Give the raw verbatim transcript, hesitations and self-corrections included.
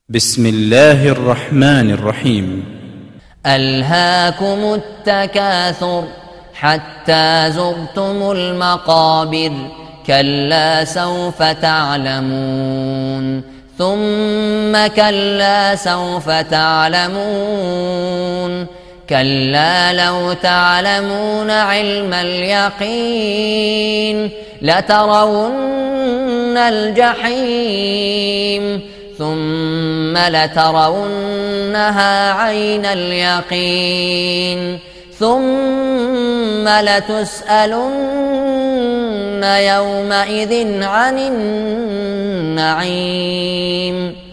بسم الله الرحمن الرحيم. ألهاكم التكاثر حتى زرتم المقابر كلا سوف تعلمون ثم كلا سوف تعلمون كلا لو تعلمون علم اليقين لترون الجحيم ثم لترونها عين اليقين ثم لتسألن يومئذ عن النعيم.